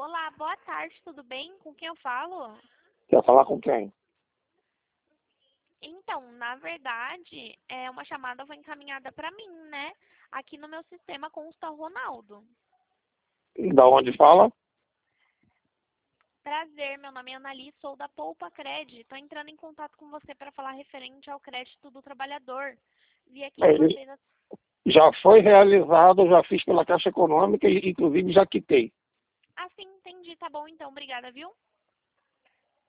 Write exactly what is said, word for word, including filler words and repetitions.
Olá, boa tarde, tudo bem? Com quem eu falo? Quer falar com quem? Então, na verdade, é uma chamada foi encaminhada para mim, né? Aqui no meu sistema consta o Ronaldo. Da onde fala? Prazer, meu nome é Annali, sou da Poupa Cred. Estou entrando em contato com você para falar referente ao crédito do trabalhador. Vi aqui que Ele vocês... já foi realizado, já fiz pela Caixa Econômica e inclusive já quitei. Ah, sim, entendi. Tá bom então, obrigada, viu?